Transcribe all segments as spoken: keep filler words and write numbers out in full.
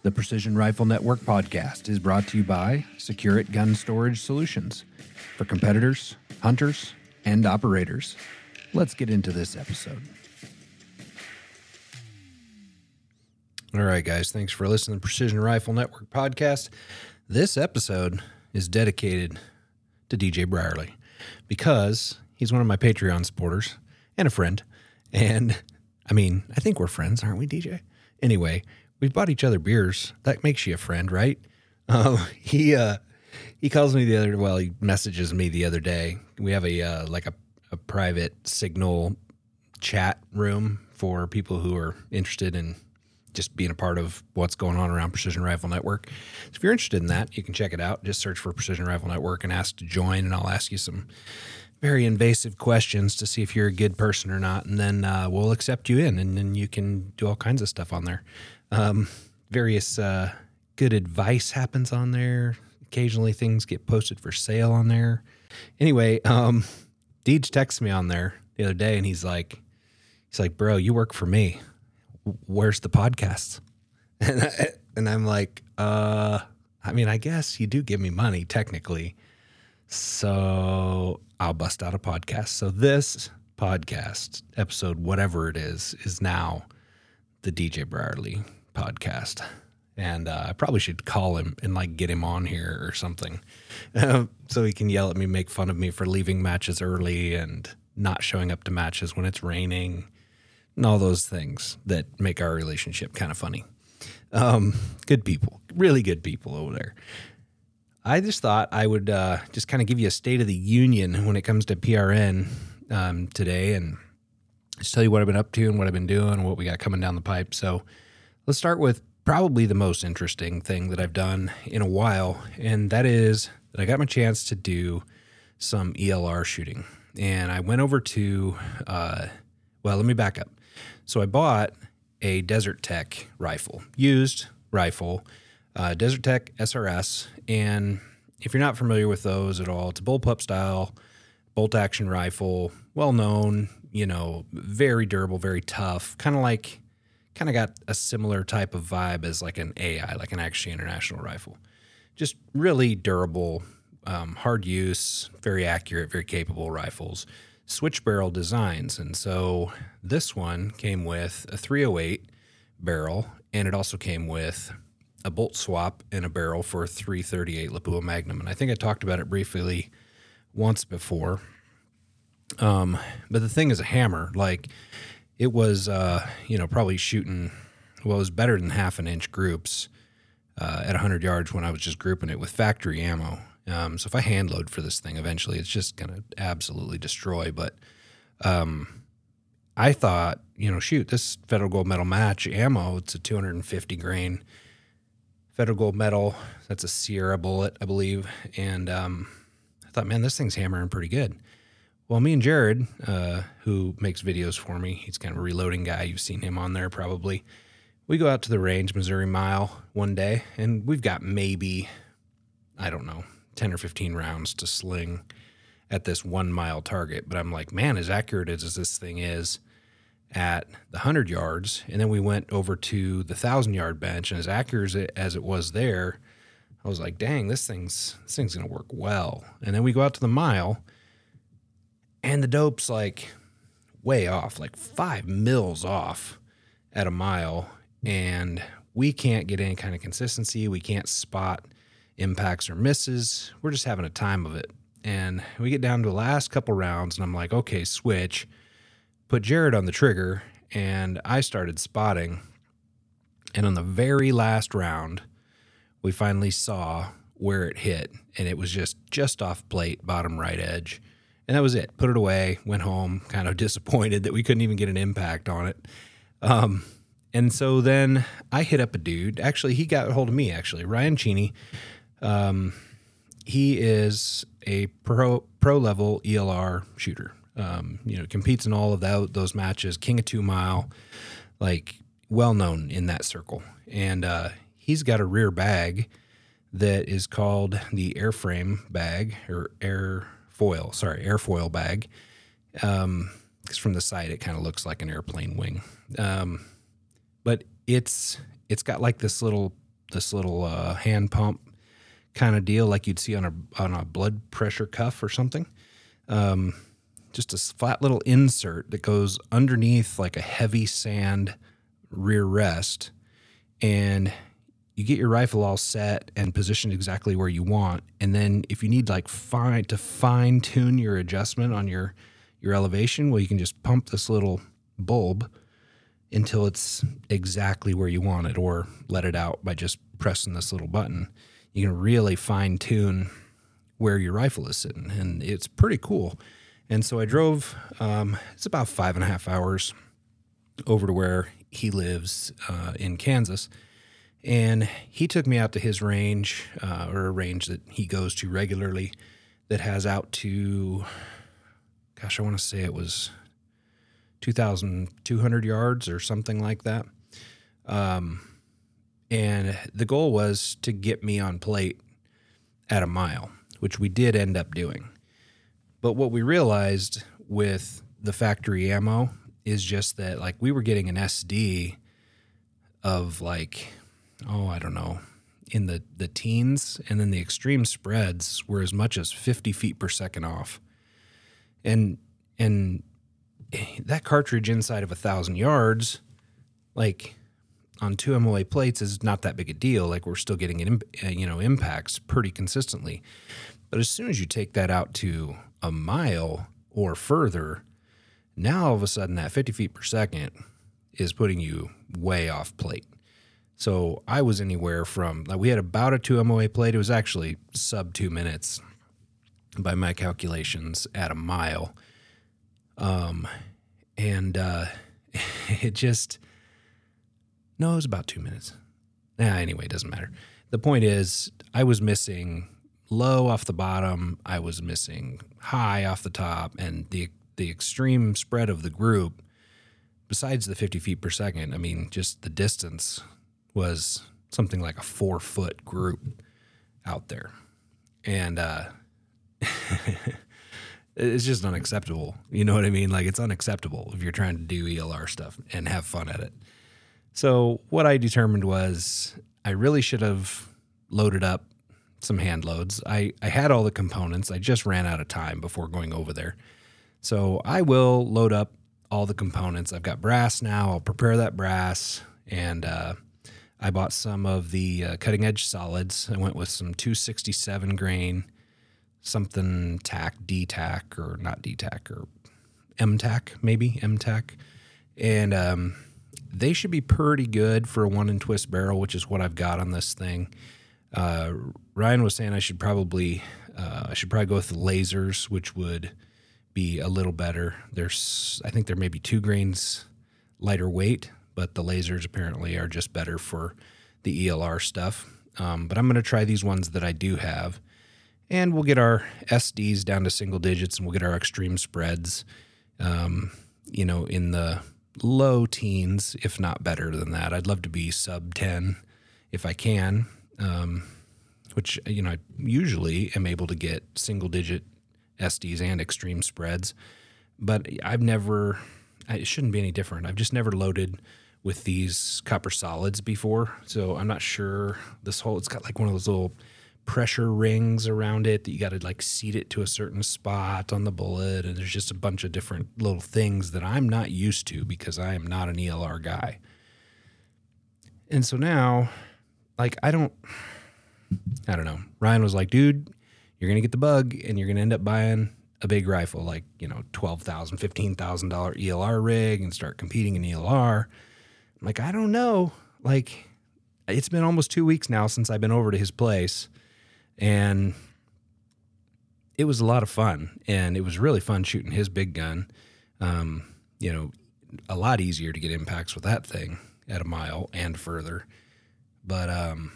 The Precision Rifle Network podcast is brought to you by Security Gun Storage Solutions for competitors, hunters, and operators. Let's get into this episode. All right, guys, thanks for listening to the Precision Rifle Network podcast. This episode is dedicated to D J Brierly because he's one of my Patreon supporters and a friend. And I mean, I think we're friends, aren't we, D J? Anyway, we've bought each other beers. That makes you a friend, right? Uh, he uh, he calls me the other, well, he messages me the other day. We have a uh, like a, a private Signal chat room for people who are interested in just being a part of what's going on around Precision Rifle Network. So if you're interested in that, you can check it out. Just search for Precision Rifle Network and ask to join, and I'll ask you some very invasive questions to see if you're a good person or not, and then uh, we'll accept you in, and then you can do all kinds of stuff on there. Um, various uh, good advice happens on there. Occasionally things get posted for sale on there. Anyway, um, Deej texted me on there the other day, and he's like, he's like, bro, you work for me. Where's the podcasts? And, I, and I'm like, uh, I mean, I guess you do give me money technically. So I'll bust out a podcast. So this podcast episode, whatever it is, is now the D J Brierly podcast. And uh, I probably should call him and like get him on here or something. Uh, so he can yell at me, make fun of me for leaving matches early and not showing up to matches when it's raining and all those things that make our relationship kind of funny. Um, good people, really good people over there. I just thought I would uh, just kind of give you a state of the union when it comes to P R N um, today, and just tell you what I've been up to and what I've been doing and what we got coming down the pipe. So let's start with probably the most interesting thing that I've done in a while, and that is that I got my chance to do some E L R shooting. And I went over to, uh, well, let me back up. So I bought a Desert Tech rifle, used rifle, uh, Desert Tech S R S. And if you're not familiar with those at all, it's a bullpup style bolt action rifle, well known, you know, very durable, very tough, kind of like, kind of got a similar type of vibe as like an A I, like an Action International rifle. Just really durable, um, hard use, very accurate, very capable rifles. Switch barrel designs. And so this one came with a three oh eight barrel, and it also came with a bolt swap and a barrel for a three thirty-eight Lapua Magnum. And I think I talked about it briefly once before. Um, but the thing is a hammer. Like it was, uh, you know, probably shooting, well, it was better than half an inch groups uh, at one hundred yards when I was just grouping it with factory ammo. Um, so if I hand load for this thing, eventually it's just going to absolutely destroy. But um, I thought, you know, shoot, this Federal Gold Medal match ammo, it's a two hundred fifty grain Federal Gold Medal. That's a Sierra bullet, I believe. And um, I thought, man, this thing's hammering pretty good. Well, me and Jared, uh, who makes videos for me, he's kind of a reloading guy. You've seen him on there probably. We go out to the range, Missouri Mile, one day, and we've got maybe, I don't know, ten or fifteen rounds to sling at this one mile target. But I'm like, man, as accurate as this thing is at the hundred yards. And then we went over to the thousand yard bench, and as accurate as it, as it was there, I was like, dang, this thing's, this thing's going to work well. And then we go out to the mile, and the dope's like way off, like five mils off at a mile. And we can't get any kind of consistency. We can't spot impacts or misses. We're just having a time of it. And we get down to the last couple rounds, and I'm like, okay, switch. Put Jared on the trigger, and I started spotting. And on the very last round, we finally saw where it hit, and it was just just off plate, bottom right edge. And that was it. Put it away, went home, kind of disappointed that we couldn't even get an impact on it. Um, and so then I hit up a dude. Actually, he got a hold of me, actually. Ryan Cheney. Um, he is a pro pro level E L R shooter. Um, you know, competes in all of that, those matches, King of Two Mile, like well known in that circle. And uh, he's got a rear bag that is called the airframe bag or airfoil, sorry, airfoil bag. Um, because from the side it kind of looks like an airplane wing. Um, but it's it's got like this little this little uh, hand pump kind of deal, like you'd see on a on a blood pressure cuff or something. Um, just a flat little insert that goes underneath like a heavy sand rear rest, and you get your rifle all set and positioned exactly where you want. And then if you need like fine to fine tune your adjustment on your, your elevation, well, you can just pump this little bulb until it's exactly where you want it, or let it out by just pressing this little button. You can really fine tune where your rifle is sitting, and it's pretty cool. And so I drove, um, it's about five and a half hours over to where he lives uh, in Kansas. And he took me out to his range, uh, or a range that he goes to regularly, that has out to, gosh, I want to say it was two thousand two hundred yards or something like that. Um, and the goal was to get me on plate at a mile, which we did end up doing. But what we realized with the factory ammo is just that, like, we were getting an S D of like, oh, I don't know, in the, the teens, and then the extreme spreads were as much as fifty feet per second off. And, and that cartridge inside of a thousand yards, like on two M O A plates, is not that big a deal. Like, we're still getting, it, you know, impacts pretty consistently. But as soon as you take that out to a mile or further, now all of a sudden that fifty feet per second is putting you way off plate. So I was anywhere from, like, we had about a two M O A plate. It was actually sub two minutes by my calculations at a mile. Um, and, uh, it just, no, it was about two minutes. Nah, anyway, it doesn't matter. The point is, I was missing low off the bottom. I was missing high off the top, and the, the extreme spread of the group, besides the fifty feet per second, I mean, just the distance was something like a four foot group out there. And, uh, it's just unacceptable. You know what I mean? Like, it's unacceptable if you're trying to do E L R stuff and have fun at it. So what I determined was I really should have loaded up some hand loads. I, I had all the components. I just ran out of time before going over there. So I will load up all the components. I've got brass now. I'll prepare that brass. And, uh, I bought some of the uh, cutting edge solids. I went with some two sixty-seven grain, something tack, D-tack, or not D-tack, or M-tack, maybe M-tack. And um, they should be pretty good for a one and twist barrel, which is what I've got on this thing. Uh, Ryan was saying I should probably, uh, I should probably go with the lasers, which would be a little better. There's, I think they're maybe two grains lighter weight, but the lasers apparently are just better for the E L R stuff. Um, but I'm going to try these ones that I do have, and we'll get our S Ds down to single digits, and we'll get our extreme spreads, um, you know, in the low teens, if not better than that. I'd love to be sub ten if I can, um, which, you know, I usually am able to get single digit S Ds and extreme spreads, but I've never, it shouldn't be any different. I've just never loaded with these copper solids before, so I'm not sure this whole, it's got like one of those little pressure rings around it that you got to like seat it to a certain spot on the bullet, and there's just a bunch of different little things that I'm not used to because I am not an E L R guy. And so now, like, I don't, I don't know. Ryan was like, dude, you're going to get the bug and you're going to end up buying a big rifle, like, you know, twelve thousand dollars, fifteen thousand dollars E L R rig and start competing in E L R. I'm like, I don't know. Like, it's been almost two weeks now since I've been over to his place, and it was a lot of fun, and it was really fun shooting his big gun. Um, you know, a lot easier to get impacts with that thing at a mile and further. But um,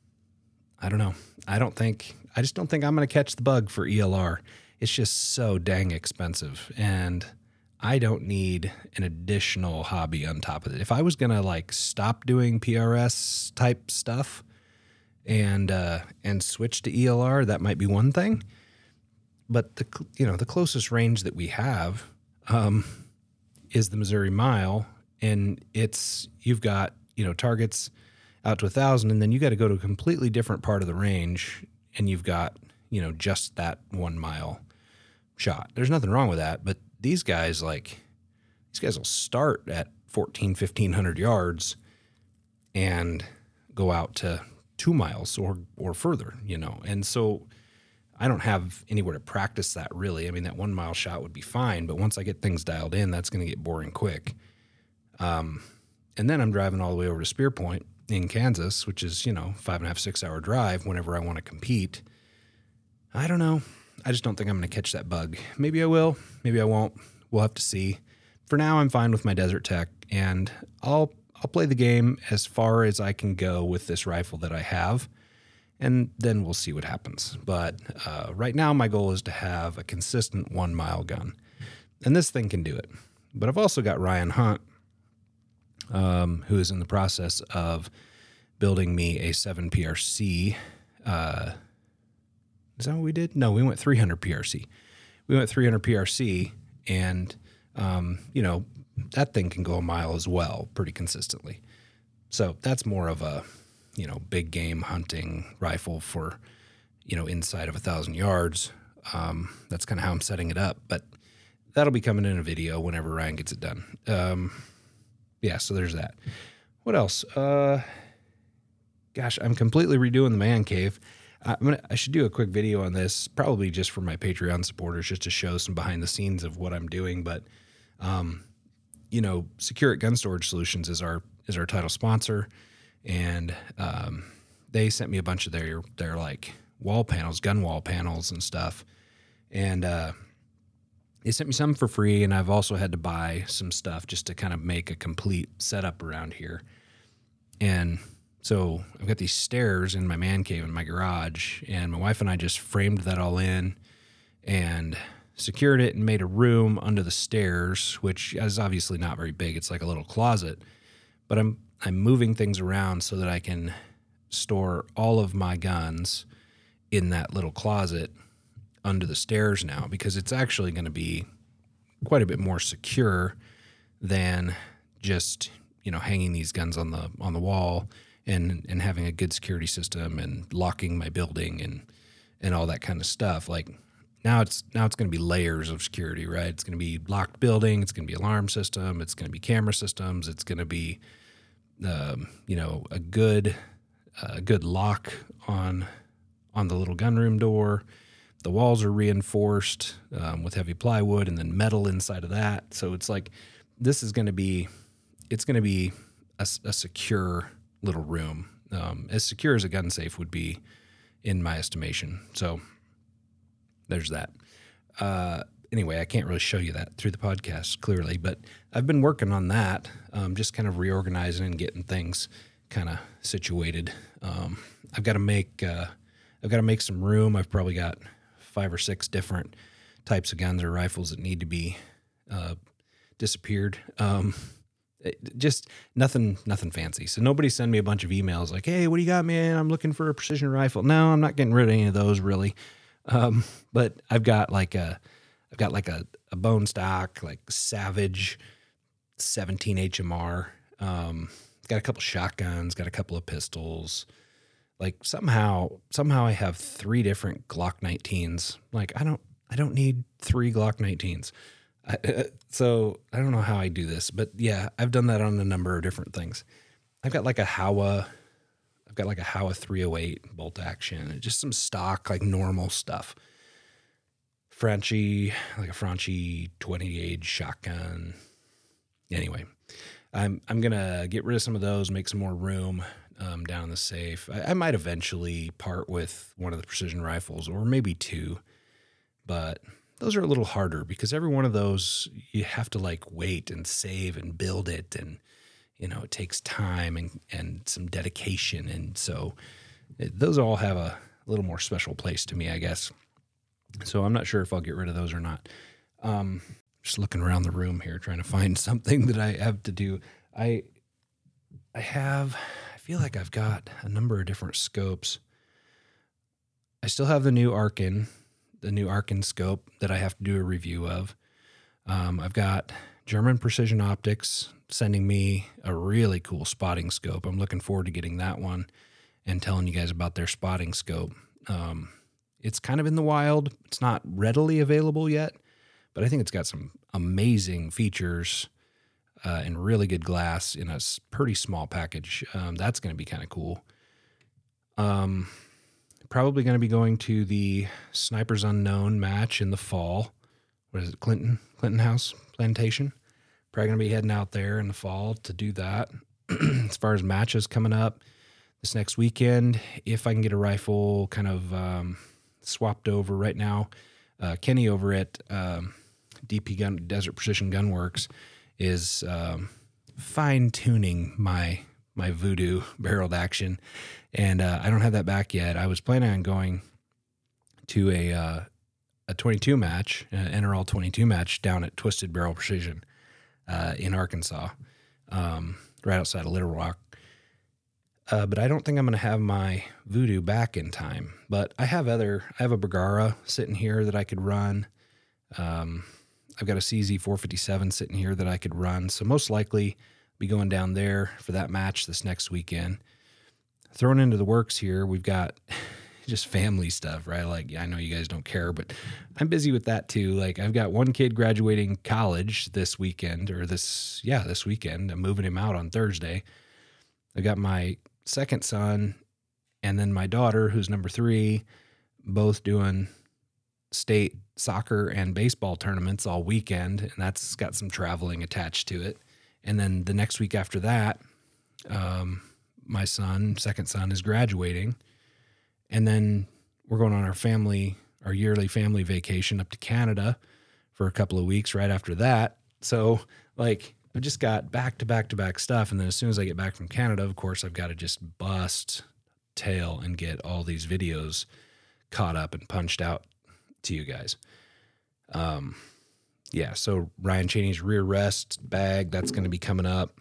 I don't know. I don't think, I just don't think I'm going to catch the bug for E L R. It's just so dang expensive, and I don't need an additional hobby on top of it. If I was going to like stop doing P R S type stuff and, uh, and switch to E L R, that might be one thing. But the, you know, the closest range that we have, um, is the Missouri Mile, and it's, you've got, you know, targets out to a thousand, and then you got to go to a completely different part of the range, and you've got, you know, just that one mile shot. There's nothing wrong with that, but these guys, like, these guys will start at fourteen, fifteen hundred yards and go out to two miles or, or further, you know? And so I don't have anywhere to practice that really. I mean, that one mile shot would be fine, but once I get things dialed in, that's going to get boring quick. Um, and then I'm driving all the way over to Spear Point in Kansas, which is, you know, five and a half, six hour drive whenever I want to compete. I don't know. I just don't think I'm going to catch that bug. Maybe I will, maybe I won't. We'll have to see. For now, I'm fine with my Desert Tech, and I'll I'll play the game as far as I can go with this rifle that I have, and then we'll see what happens. But uh, right now, my goal is to have a consistent one-mile gun, and this thing can do it. But I've also got Ryan Hunt, um, who is in the process of building me a seven P R C. Uh, is that what we did? No, we went three hundred P R C. We went three hundred P R C, and um, you know, that thing can go a mile as well, pretty consistently. So that's more of a, you know, big game hunting rifle for, you know, inside of a thousand yards. Um, that's kind of how I'm setting it up, but that'll be coming in a video whenever Ryan gets it done. Um, yeah, so there's that. What else? Uh, gosh, I'm completely redoing the man cave. I'm gonna, I should do a quick video on this, probably just for my Patreon supporters, just to show some behind the scenes of what I'm doing. But, um, you know, Secure It Gun Storage Solutions is our is our title sponsor, and um, they sent me a bunch of their their like wall panels, gun wall panels and stuff, and uh, they sent me some for free. And I've also had to buy some stuff just to kind of make a complete setup around here. And so I've got these stairs in my man cave in my garage, and my wife and I just framed that all in and secured it and made a room under the stairs, which is obviously not very big. It's like a little closet, but I'm I'm moving things around so that I can store all of my guns in that little closet under the stairs now, because it's actually going to be quite a bit more secure than just, you know, hanging these guns on the on the wall and and having a good security system and locking my building and and all that kind of stuff. Like now it's now it's going to be layers of security, right? It's going to be locked building, it's going to be alarm system, it's going to be camera systems, it's going to be um, you know, a good a good lock on on the little gunroom door. The walls are reinforced um, with heavy plywood and then metal inside of that. So it's like this is going to be it's going to be a, a secure little room, um, as secure as a gun safe would be in my estimation. So there's that. Uh, anyway, I can't really show you that through the podcast clearly, but I've been working on that, um, just kind of reorganizing and getting things kind of situated. Um, I've got to make, uh, I've got to make some room. I've probably got five or six different types of guns or rifles that need to be, uh, disappeared. Um, it, just nothing, nothing fancy. So nobody send me a bunch of emails like, "Hey, what do you got, man? I'm looking for a precision rifle." No, I'm not getting rid of any of those really. Um, but I've got like a, I've got like a, a bone stock, like Savage seventeen H M R. Um, got a couple shotguns, got a couple of pistols. Like somehow, somehow I have three different Glock nineteens. Like I don't, I don't need three Glock nineteens. I, uh, so I don't know how I do this, but yeah, I've done that on a number of different things. I've got like a Howa, I've got like a Howa three oh eight bolt action, just some stock, like normal stuff. Franchi, like a Franchi twenty gauge shotgun. Anyway, I'm I'm gonna get rid of some of those, make some more room um, down in the safe. I, I might eventually part with one of the precision rifles, or maybe two, but those are a little harder because every one of those you have to like wait and save and build it, and you know it takes time and and some dedication, and so it, those all have a little more special place to me, I guess. So I'm not sure if I'll get rid of those or not. Um, just looking around the room here, trying to find something that I have to do. I, I have, I feel like I've got a number of different scopes. I still have the new Arkin, the new Arkin scope that I have to do a review of. Um, I've got German Precision Optics, sending me a really cool spotting scope. I'm looking forward to getting that one and telling you guys about their spotting scope. Um, it's kind of in the wild. It's not readily available yet, but I think it's got some amazing features uh, and really good glass in a s- pretty small package. Um, that's going to be kind of cool. Um, probably going to be going to the Snipers Unknown match in the fall. What is it, Clinton? Clinton House Plantation? Probably going to be heading out there in the fall to do that. As far as matches coming up this next weekend, if I can get a rifle kind of um, swapped over right now, uh, Kenny over at um, D P Gun Desert Precision Gunworks is um, fine tuning my my Voodoo barreled action, and uh, I don't have that back yet. I was planning on going to a uh, a twenty-two match, an N R L twenty-two match down at Twisted Barrel Precision uh, in Arkansas, um, right outside of Little Rock. Uh, but I don't think I'm going to have my Voodoo back in time. But I have other, I have a Bergara sitting here that I could run. Um, I've got a C Z four fifty-seven sitting here that I could run. So most likely be going down there for that match this next weekend. Thrown into the works here, we've got just family stuff, right? Like, I know you guys don't care, but I'm busy with that too. Like, I've got one kid graduating college this weekend, or this, yeah, this weekend. I'm moving him out on Thursday. I got my second son and then my daughter, who's number three, both doing state soccer and baseball tournaments all weekend, and that's got some traveling attached to it. And then the next week after that, um, my son, second son, is graduating. And then we're going on our family, our yearly family vacation up to Canada for a couple of weeks right after that. So, like, I've just got back to back to back stuff. And then as soon as I get back from Canada, of course, I've got to just bust tail and get all these videos caught up and punched out to you guys. Um, yeah, so Ryan Cheney's rear rest bag, that's going to be coming up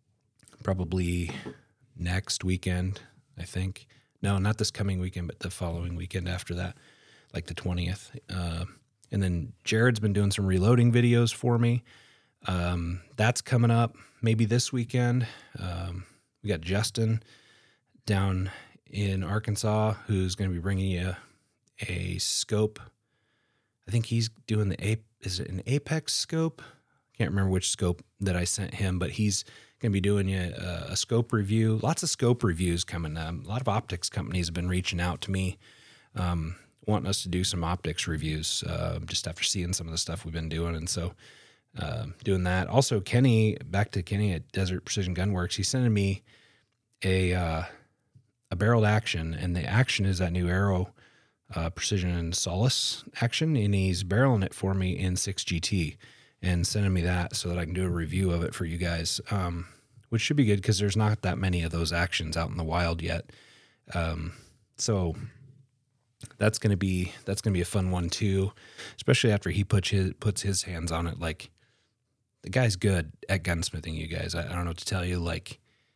probably next weekend, I think. No, not this coming weekend, but the following weekend after that, like the twentieth. Uh, and then Jared's been doing some reloading videos for me. Um, that's coming up maybe this weekend. Um, we got Justin down in Arkansas who's going to be bringing you a, a scope. I think he's doing the Ape. Is it an Apex scope? Can't remember which scope that I sent him, but he's going to be doing you a, a scope review. Lots of scope reviews coming. Um, a lot of optics companies have been reaching out to me, um, wanting us to do some optics reviews uh, just after seeing some of the stuff we've been doing. And so uh, doing that. Also, Kenny, back to Kenny at Desert Precision Gunworks, he's sending me a uh, a barreled action, and the action is that new Arrow uh, Precision and Solace action, and he's barreling it for me in six G T and sending me that so that I can do a review of it for you guys, um, which should be good because there's not that many of those actions out in the wild yet. Um, so that's gonna be that's gonna be a fun one too, especially after he puts his puts his hands on it. Like, the guy's good at gunsmithing, you guys. I, I don't know what to tell you. Like,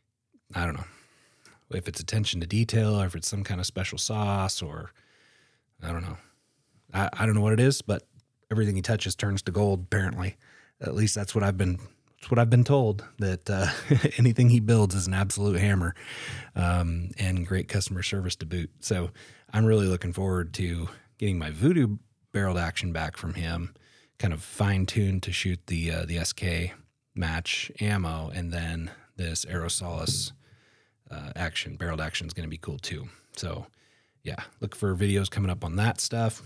I don't know if it's attention to detail or if it's some kind of special sauce, or I don't know. I, I don't know what it is, but everything he touches turns to gold, apparently. At least that's what I've been that's what I've been told, that uh, anything he builds is an absolute hammer, um, and great customer service to boot. So I'm really looking forward to getting my Voodoo barreled action back from him, kind of fine-tuned to shoot the uh, the S K match ammo, and then this Arrow Solace uh, action, barreled action is going to be cool too. So yeah, look for videos coming up on that stuff.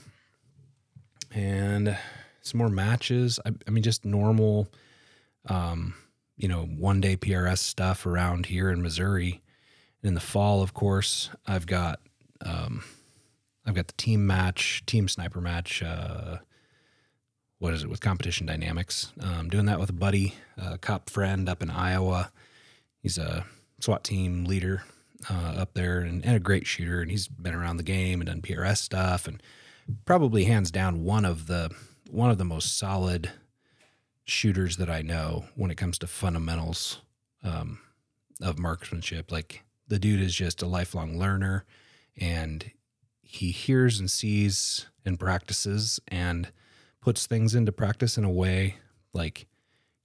And some more matches. I, I mean, just normal, um, you know, one day P R S stuff around here in Missouri. And in the fall, of course, I've got, um, I've got the team match, team sniper match. Uh, what is it, with Competition Dynamics? Um, doing that with a buddy, a cop friend up in Iowa. He's a SWAT team leader uh, up there, and, and a great shooter. And he's been around the game and done P R S stuff, and probably hands down one of the one of the most solid shooters that I know when it comes to fundamentals um, of marksmanship. Like, the dude is just a lifelong learner, and he hears and sees and practices and puts things into practice in a way, like,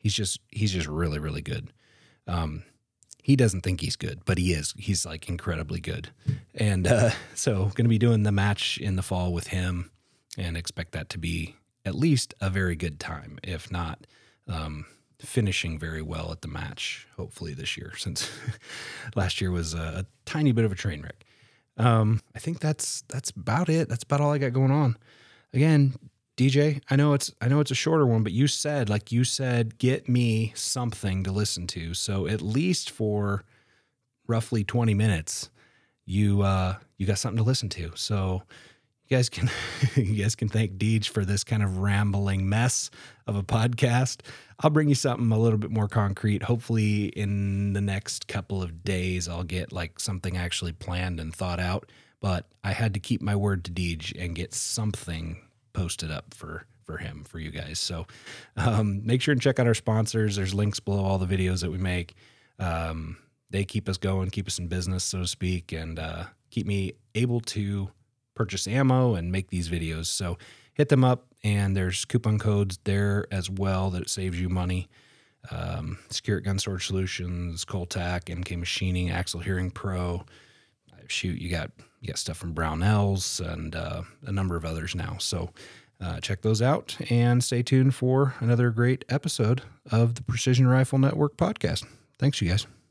He's just he's just really, really good. Um, he doesn't think he's good, but he is. He's like incredibly good. And uh, so going to be doing the match in the fall with him, and expect that to be at least a very good time, if not um, finishing very well at the match, hopefully this year, since last year was a, a tiny bit of a train wreck. Um, I think that's that's about it. That's about all I got going on. Again, D J, I know it's I know it's a shorter one, but you said, like you said, get me something to listen to. So at least for roughly twenty minutes, you uh, you got something to listen to. So you guys can you guys can thank Deej for this kind of rambling mess of a podcast. I'll bring you something a little bit more concrete. Hopefully in the next couple of days, I'll get like something actually planned and thought out. But I had to keep my word to Deej and get something posted up for for him, for you guys. So um, make sure and check out our sponsors. There's links below all the videos that we make. Um, they keep us going, keep us in business, so to speak, and uh, keep me able to purchase ammo and make these videos. So hit them up, and there's coupon codes there as well that saves you money. Um, Secure Gun Storage Solutions, Coltac, M K Machining, Axle Hearing Pro. Shoot, you got you got stuff from Brownells and uh, a number of others now. So uh, check those out, and stay tuned for another great episode of the Precision Rifle Network podcast. Thanks, you guys.